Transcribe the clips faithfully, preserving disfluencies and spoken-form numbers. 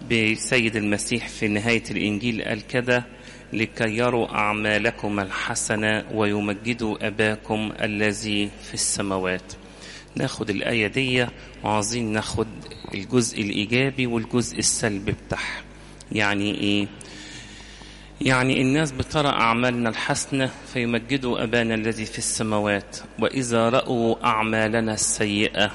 بسيد المسيح في نهاية الإنجيل قال كده: لكي يروا أعمالكم الحسنة ويمجدوا أباكم الذي في السماوات. ناخد الآية دي وعايزين ناخد الجزء الإيجابي والجزء السلبي بتاعها. يعني إيه؟ يعني الناس بترى أعمالنا الحسنة فيمجدوا أبانا الذي في السماوات، وإذا رأوا أعمالنا السيئة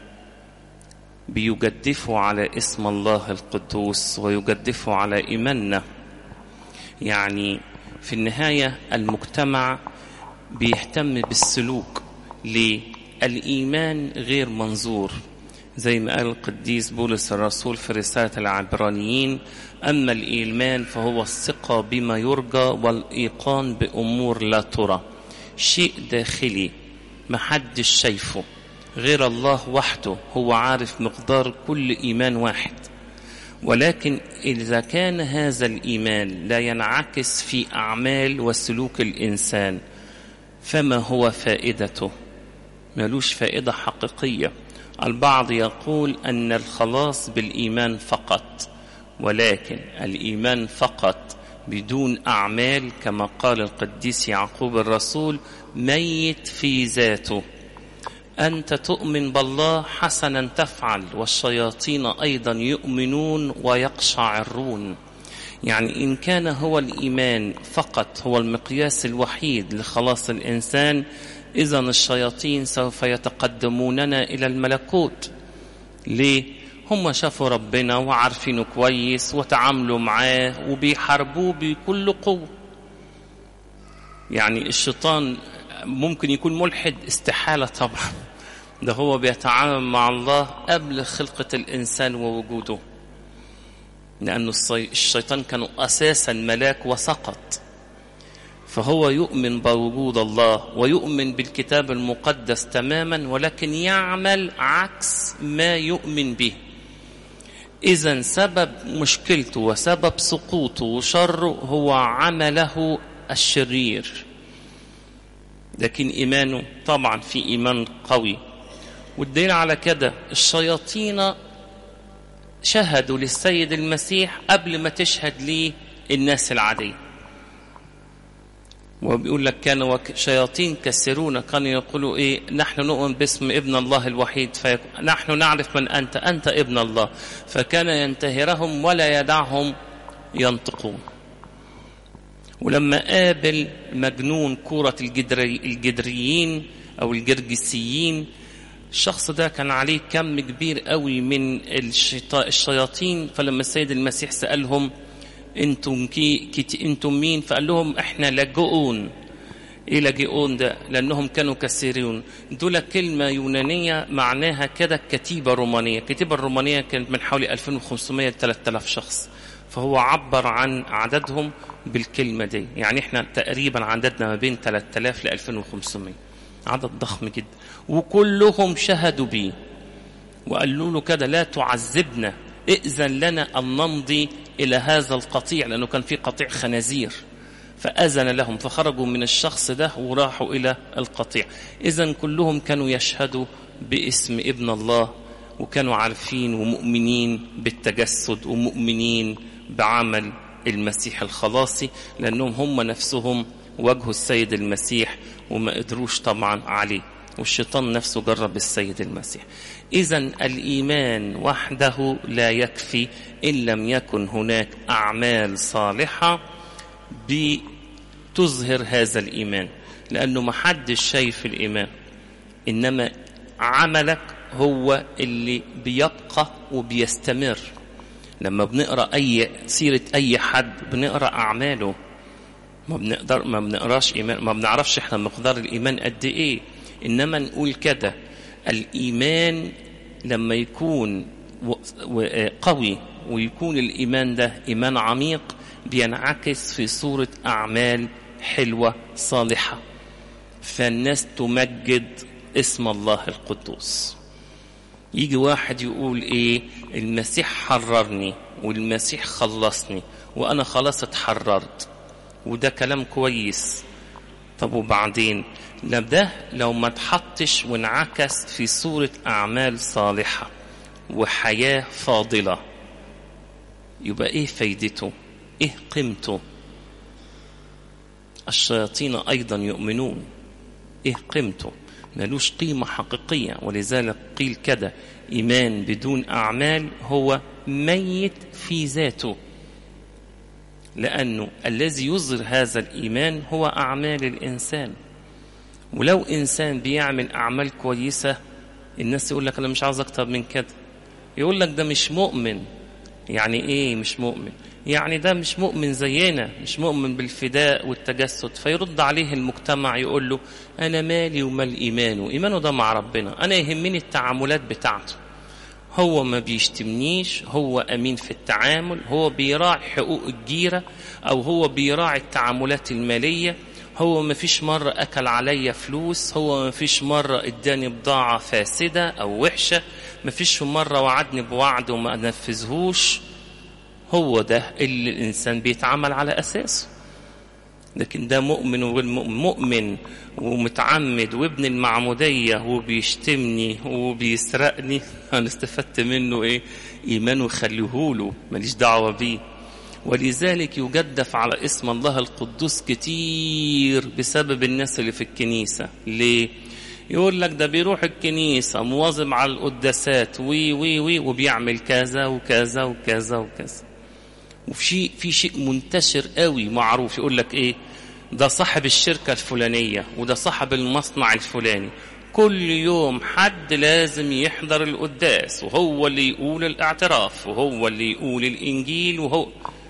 بيجدفوا على اسم الله القدوس ويجدفوا على إيماننا. يعني في النهاية المجتمع بيهتم بالسلوك. ليه؟ الإيمان غير منظور، زي ما قال القديس بولس الرسول في رسالة العبرانيين: أما الإيمان فهو الثقة بما يرجى والإيقان بأمور لا ترى. شيء داخلي محدش شايفه غير الله وحده، هو عارف مقدار كل إيمان واحد. ولكن إذا كان هذا الإيمان لا ينعكس في أعمال وسلوك الإنسان فما هو فائدته؟ ملوش فائدة حقيقية. البعض يقول أن الخلاص بالإيمان فقط، ولكن الإيمان فقط بدون أعمال كما قال القديس يعقوب الرسول ميت في ذاته. أنت تؤمن بالله حسنا تفعل، والشياطين أيضا يؤمنون ويقشعرون. يعني إن كان هو الإيمان فقط هو المقياس الوحيد لخلاص الإنسان، إذن الشياطين سوف يتقدموننا إلى الملكوت. ليه؟ هم شافوا ربنا وعارفينه كويس وتعاملوا معاه وبيحاربوه بكل قوة. يعني الشيطان ممكن يكون ملحد؟ استحالة طبعا، ده هو بيتعامل مع الله قبل خلقة الإنسان ووجوده، لأن الشيطان كانوا أساسا ملاك وسقط. فهو يؤمن بوجود الله ويؤمن بالكتاب المقدس تماما، ولكن يعمل عكس ما يؤمن به. إذن سبب مشكلته وسبب سقوطه وشره هو عمله الشرير، لكن إيمانه طبعا في إيمان قوي. والدليل على كده الشياطين شهدوا للسيد المسيح قبل ما تشهد ليه الناس العادية. وبيقول لك كانوا شياطين كثيرون كانوا يقولوا إيه: نحن نؤمن باسم ابن الله الوحيد، فنحن نعرف من أنت، أنت ابن الله. فكان ينتهرهم ولا يدعهم ينطقون. ولما قابل مجنون كورة الجدري الجدريين أو الجرجسيين، الشخص ده كان عليه كم كبير قوي من الشياطين. فلما السيد المسيح سألهم: انتم كي كي انتم مين؟ فقال لهم: احنا لاجئون. ايه لاجئون ده؟ لانهم كانوا كثيرون. دول كلمه يونانيه معناها كده كتيبه رومانيه. الكتيبه الرومانيه كانت من حوالي ألفين وخمسمائة ل ثلاثة آلاف شخص، فهو عبر عن عددهم بالكلمه دي. يعني احنا تقريبا عددنا ما بين ثلاثة آلاف ل ألفين وخمسمائة، عدد ضخم جدا. وكلهم شهدوا بيه وقالوا له كده: لا تعذبنا، ائذن لنا أن نمضي إلى هذا القطيع، لأنه كان في قطيع خنازير. فأذن لهم فخرجوا من الشخص ده وراحوا إلى القطيع. إذن كلهم كانوا يشهدوا باسم ابن الله، وكانوا عارفين ومؤمنين بالتجسد ومؤمنين بعمل المسيح الخلاصي، لأنهم هم نفسهم واجهوا السيد المسيح وما قدروش طبعا عليه، والشيطان نفسه جرب السيد المسيح. إذن الإيمان وحده لا يكفي إن لم يكن هناك أعمال صالحة بتظهر هذا الإيمان، لأنه محدش شايف الإيمان، إنما عملك هو اللي بيبقى وبيستمر. لما بنقرأ أي سيرة أي حد بنقرأ أعماله، ما بنقدر ما بنقراش إيمان، ما بنعرفش إحنا مقدار الإيمان قد إيه. إنما نقول كده: الإيمان لما يكون قوي ويكون الإيمان ده إيمان عميق بينعكس في صورة أعمال حلوة صالحة، فالناس تمجد اسم الله القدوس. يجي واحد يقول إيه: المسيح حررني والمسيح خلصني وأنا خلاص اتحررت، وده كلام كويس. طب وبعدين؟ لا، ده لو ما تحطش وانعكس في صورة أعمال صالحة وحياة فاضلة. يبقى إيه فايدته؟ إيه قيمته؟ الشياطين أيضا يؤمنون. إيه قيمته؟ ملوش قيمة حقيقية. ولذلك قيل كده: إيمان بدون أعمال هو ميت في ذاته، لأنه الذي يظهر هذا الإيمان هو أعمال الإنسان. ولو إنسان بيعمل أعمال كويسة الناس يقول لك أنا مش عاوز أكتر من كده، يقول لك ده مش مؤمن. يعني إيه مش مؤمن؟ يعني ده مش مؤمن زينا، مش مؤمن بالفداء والتجسد. فيرد عليه المجتمع يقول له أنا مالي ومال إيمانه، إيمانه ده مع ربنا، أنا يهمني التعاملات بتاعته. هو ما بيشتمنيش، هو أمين في التعامل، هو بيراعي حقوق الجيرة، أو هو بيراعي التعاملات المالية، هو ما فيش مرة أكل عليا فلوس، هو ما فيش مرة اداني بضاعة فاسدة أو وحشة، ما فيش مرة وعدني بوعد وما نفذهوش. هو ده اللي الإنسان بيتعامل على أساسه. لكن ده مؤمن ومؤمن ومتعمد وابن المعمودية وبيشتمني وبيسرقني، أنا استفدت منه إيه؟ إيمانه خليهوله، ماليش دعوة بيه. ولذلك يجدف على اسم الله القدوس كتير بسبب الناس اللي في الكنيسة. ليه؟ يقول لك ده بيروح الكنيسة مواظب على القداسات وي وي وي وبيعمل كذا وكذا وكذا وكذا. وفي شيء في شيء منتشر قوي معروف، يقول لك ايه؟ ده صاحب الشركة الفلانية وده صاحب المصنع الفلاني، كل يوم حد لازم يحضر القداس وهو اللي يقول الاعتراف وهو اللي يقول الإنجيل وهو.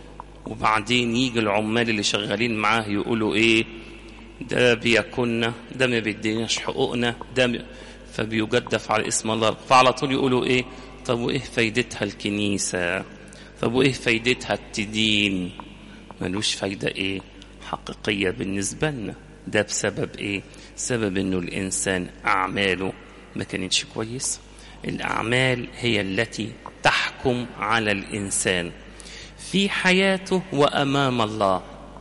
وبعدين يجي العمال اللي شغالين معاه يقولوا ايه؟ ده بيكوننا، ده ما بيديناش حقوقنا، ده م... فبيجدف على اسم الله. فعلى طول يقولوا ايه؟ طب وايه فايدتها الكنيسة؟ طب وايه فايدتها التدين؟ ملوش فايدة ايه حقيقية بالنسبة لنا. ده بسبب ايه؟ سبب انه الانسان اعماله ما كانتش كويسة. الاعمال هي التي تحكم على الانسان في حياته وامام الله.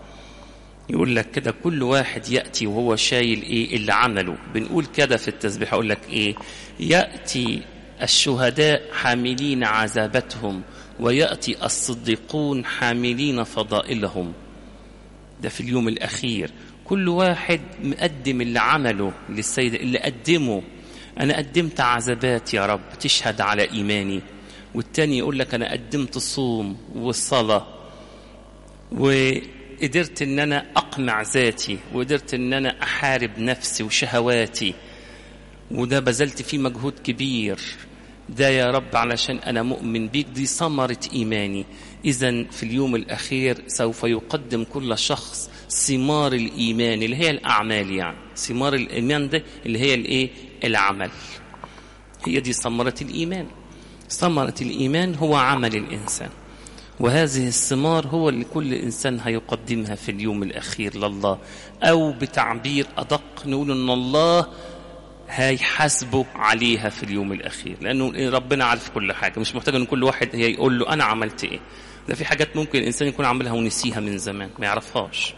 يقول لك كده كل واحد يأتي وهو شايل ايه اللي عمله. بنقول كده في التسبيح، يقول لك ايه؟ يأتي الشهداء حاملين عذابتهم ويأتي الصديقون حاملين فضائلهم. ده في اليوم الأخير كل واحد مقدم اللي عمله للسيد، اللي قدمه. أنا قدمت عذابات يا رب تشهد على إيماني. والتاني يقول لك أنا قدمت الصوم والصلاة وقدرت أن أنا أقمع ذاتي وقدرت أن أنا أحارب نفسي وشهواتي، وده بذلت فيه مجهود كبير. ده يا رب علشان أنا مؤمن بيك، دي ثمرة إيماني. إذن في اليوم الأخير سوف يقدم كل شخص ثمار الإيمان اللي هي الأعمال. يعني ثمار الإيمان ده اللي هي الإيه؟ العمل. هي دي ثمرة الإيمان. ثمرة الإيمان هو عمل الإنسان، وهذه الثمار هو اللي كل إنسان هيقدمها في اليوم الأخير لله. أو بتعبير أدق نقول أن الله هيحاسبه عليها في اليوم الأخير، لأنه ربنا عارف كل حاجة، مش محتاج أن كل واحد هي يقول له أنا عملت إيه. ده في حاجات ممكن الإنسان يكون عملها ونسيها من زمان ما يعرفهاش.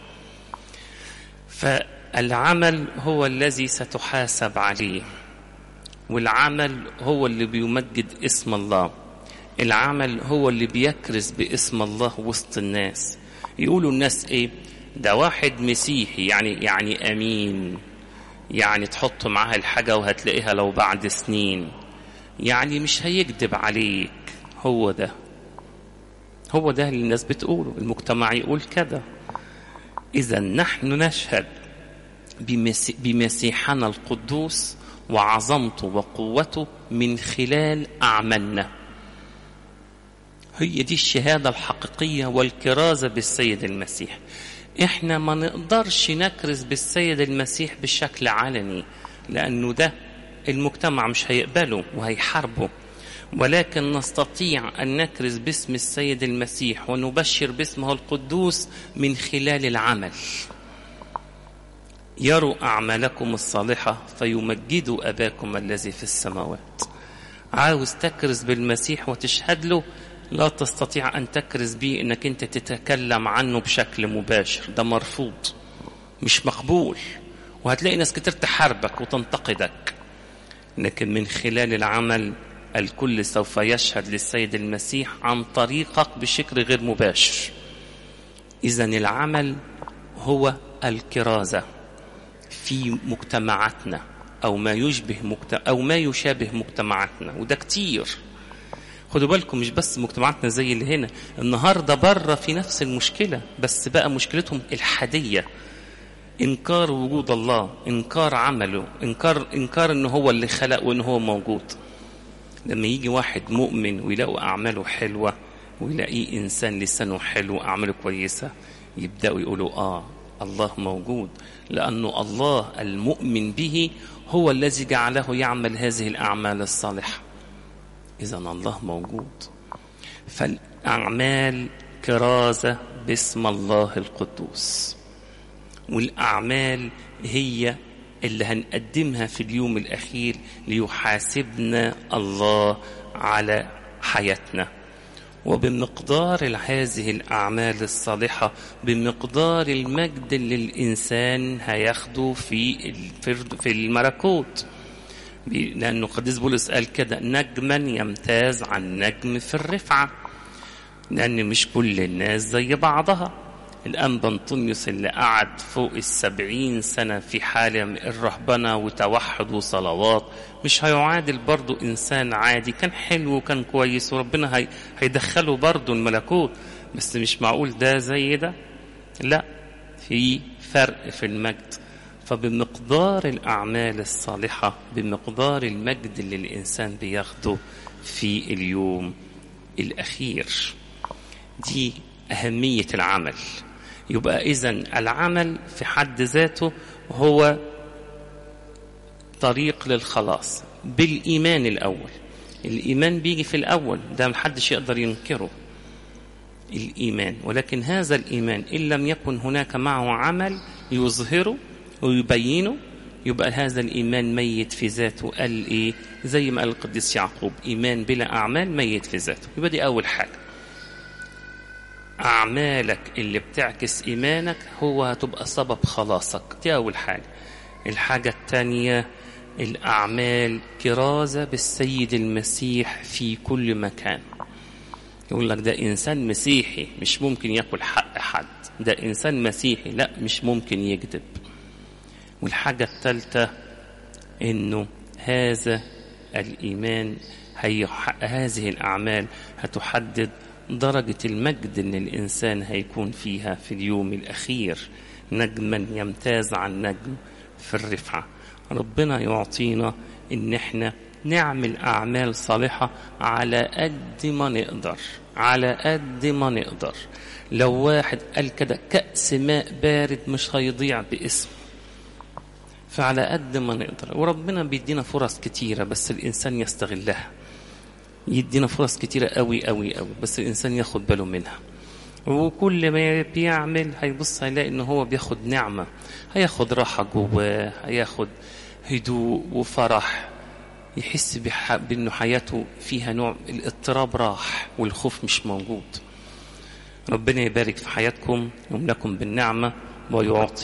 فالعمل هو الذي ستحاسب عليه، والعمل هو اللي بيمجد اسم الله. العمل هو اللي بيكرز باسم الله وسط الناس. يقولوا الناس إيه؟ ده واحد مسيحي، يعني يعني أمين، يعني تحط معها الحاجة وهتلاقيها لو بعد سنين، يعني مش هيكذب عليك. هو ده هو ده اللي الناس بتقوله، المجتمع يقول كده. إذا نحن نشهد بمسيحنا القدوس وعظمته وقوته من خلال أعمالنا. هي دي الشهادة الحقيقية والكرازة بالسيد المسيح. إحنا ما نقدرش نكرز بالسيد المسيح بشكل علني، لأنه ده المجتمع مش هيقبله وهيحاربه، ولكن نستطيع أن نكرز باسم السيد المسيح ونبشر باسمه القدوس من خلال العمل. يروا أعمالكم الصالحة فيمجدوا أباكم الذي في السماوات. عاوز تكرز بالمسيح وتشهد له، لا تستطيع أن تكرز به أنك أنت تتكلم عنه بشكل مباشر. ده مرفوض، مش مقبول، وهتلاقي ناس كتير تحاربك وتنتقدك. لكن من خلال العمل الكل سوف يشهد للسيد المسيح عن طريقك بشكل غير مباشر. إذن العمل هو الكرازة في مجتمعاتنا أو ما يشبه مجت... أو ما يشابه مجتمعاتنا، وده كتير. خدوا بالكم مش بس مجتمعاتنا زي اللي هنا، النهاردة بره في نفس المشكلة، بس بقى مشكلتهم الحادية، إنكار وجود الله، إنكار عمله، إنكار إنكار إنه هو اللي خلق وإنه هو موجود. لما يجي واحد مؤمن ويلاقوا أعماله حلوة ويلاقيه إنسان لسانه حلو وأعماله كويسة، يبدأوا يقولوا آه الله موجود، لأنه الله المؤمن به هو الذي جعله يعمل هذه الأعمال الصالحة. إذن الله موجود. فالأعمال كرازة باسم الله القدوس، والأعمال هي اللي هنقدمها في اليوم الأخير ليحاسبنا الله على حياتنا. وبمقدار هذه الأعمال الصالحة بمقدار المجد اللي الإنسان هياخده في في الملكوت، لأنه قديس بولس قال كده: نجما يمتاز عن نجم في الرفعة، لأن مش كل الناس زي بعضها. الأنبا أنطونيوس اللي قعد فوق السبعين سنة في حالة الرهبنة وتوحد وصلوات مش هيعادل برضو إنسان عادي كان حلو وكان كويس وربنا هي هيدخله برضو الملكوت، بس مش معقول ده زي ده، لا، في فرق في المجد. فبمقدار الأعمال الصالحة بمقدار المجد اللي الإنسان بياخده في اليوم الأخير. دي أهمية العمل. يبقى إذن العمل في حد ذاته هو طريق للخلاص بالإيمان الأول. الإيمان بيجي في الأول، ده محدش يقدر ينكره الإيمان، ولكن هذا الإيمان إن لم يكن هناك معه عمل يظهره ويبينه يبقى هذا الإيمان ميت في ذاته. قال إيه؟ زي ما قال القديس يعقوب: إيمان بلا أعمال ميت في ذاته. يبقى دي أول حاجة، أعمالك اللي بتعكس إيمانك هو هتبقى سبب خلاصك. دي أول حاجة. الحاجة الثانية: الأعمال كرازة بالسيد المسيح في كل مكان. يقول لك ده إنسان مسيحي مش ممكن يأكل حق حد، ده إنسان مسيحي لا مش ممكن يكذب. والحاجة الثالثة إنه هذا الإيمان هي هذه الأعمال هتحدد درجة المجد اللي الإنسان هيكون فيها في اليوم الأخير. نجما يمتاز عن نجم في الرفعة. ربنا يعطينا إن احنا نعمل أعمال صالحة على قد ما نقدر، على قد ما نقدر. لو واحد قال كده كأس ماء بارد مش هيضيع باسم، فعلى قد ما نقدر. وربنا بيدينا فرص كتيرة بس الإنسان يستغلها، يدينا فرص كتيرة قوي قوي قوي بس الإنسان ياخد باله منها. وكل ما بيعمل هيبص هيلاقي إنه هو بياخد نعمة، هياخد راحة جواه، هياخد هدوء وفرح، يحس بح... بأنه حياته فيها نوع الاضطراب راح والخوف مش موجود. ربنا يبارك في حياتكم ويملاكم بالنعمة ويعطي